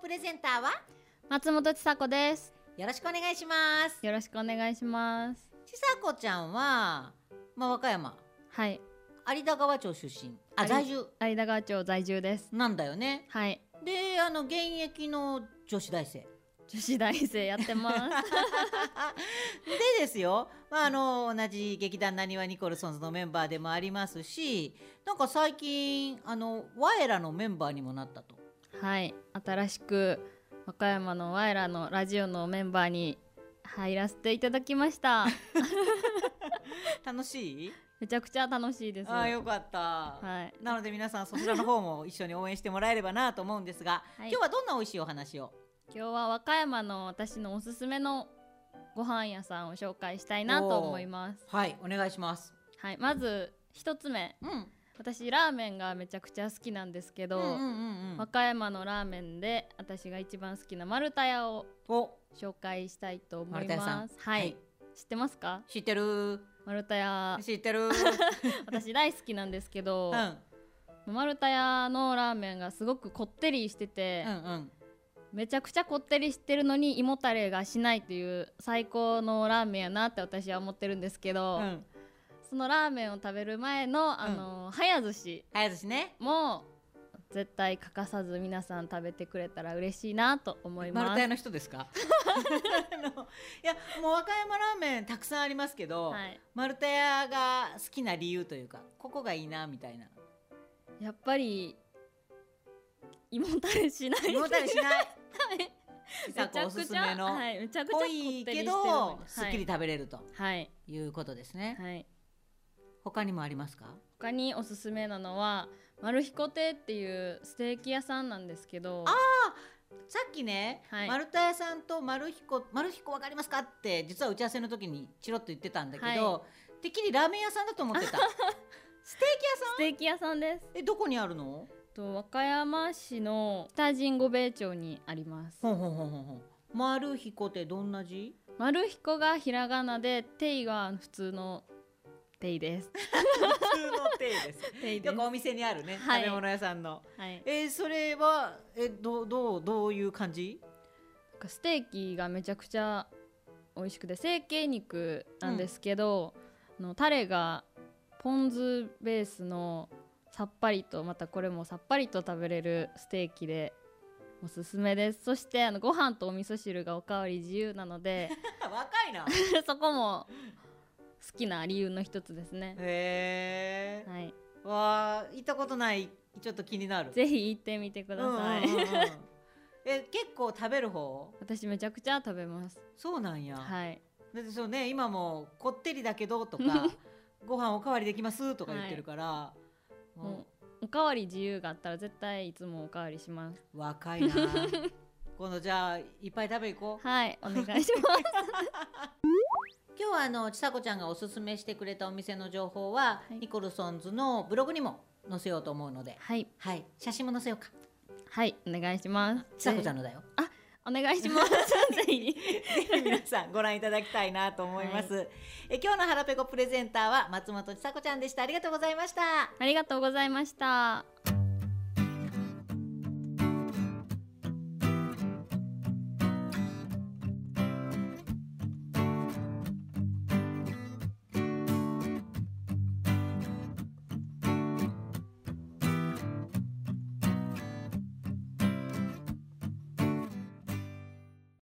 プレゼンターは松本千佐子です。 よろしくお願いします。 よろしくお願いします。 千佐子ちゃんは、和歌山、 はい。 有田川町出身、在住有田川町在住です。 なんだよね。 はい。 で、現役の女子大生。 女子大生やってます。 でですよ、同じ劇団なにわニコルソンズのメンバーでもありますし、なんか最近ワエラのメンバーにもなったと。 はい。新しく和歌山のワエラのラジオのメンバーに入らせていただきました。 楽しい？ めちゃくちゃ楽しいです。 よかった、 はい。 なので皆さんそちらの方も一緒に応援してもらえればなと思うんですが、はい、今日はどんな美味しいお話を？ 今日は和歌山の私のおすすめのご飯屋さんを紹介したいなと思います。 はい、お願いします。 はい、まず一つ目、私ラーメンがめちゃくちゃ好きなんですけど、和歌山のラーメンで私が一番好きな丸太屋を紹介したいと思います。はい、知ってますか？ 知ってる。 丸太屋知ってる。 私大好きなんですけど、丸太屋のラーメンがすごくこってりしてて、めちゃくちゃこってりしてるのに胃もたれがしないっていう最高のラーメンやなって私は思ってるんですけど、そのラーメンを食べる前の早寿司ね、 も絶対欠かさず皆さん食べてくれたら嬉しいなと思います。 丸太屋の人ですか？いや、もう和歌山ラーメンたくさんありますけど、丸太屋が好きな理由というか、ここがいいなみたいな。 やっぱり胃もたれしない。 胃もたれしない。 めちゃくちゃおすすめの、 めちゃくちゃ濃いけどすっきり食べれるということですね。 はい。 他にもありますか？ 他におすすめなのは丸彦亭っていうステーキ屋さんなんですけど、 さっきね、丸太屋さんと丸彦わかりますかって実は打ち合わせの時にチロッと言ってたんだけど、てっきりラーメン屋さんだと思ってた。ステーキ屋さん？ ステーキ屋さんです。 どこにあるの？ 和歌山市の北神保米町にあります。 丸彦ってどんな字？ 丸彦がひらがなで、ていが普通のていです。 普通のていです。よくお店にあるね、食べ物屋さんの。それはどういう感じ？ ステーキがめちゃくちゃ美味しくて、成形肉なんですけど、タレがポン酢ベースのさっぱりと、またこれもさっぱりと食べれるステーキでおすすめです。そしてご飯とお味噌汁がおかわり自由なので若いな。 そこも好きな理由の一つですね。 へー、 はい。 行ったことない。ちょっと気になる。 ぜひ行ってみてください。 結構食べる方？ 私めちゃくちゃ食べます。 そうなんや。 はい。 だってそうね、今もこってりだけどとかご飯おかわりできますとか言ってるから、 もうおかわり自由があったら絶対いつもおかわりします。 若いな。今度じゃあいっぱい食べ行こう。 はい、お願いします。 今日は千佐子ちゃんがおすすめしてくれたお店の情報は、ニコルソンズのブログにも載せようと思うので、写真も載せようか。 はい、お願いします。 千佐子ちゃんのだよ。 お願いします。ぜひ皆さんご覧いただきたいなと思います。今日のハラペコプレゼンターは松本千佐子ちゃんでした。ありがとうございました。 ありがとうございました。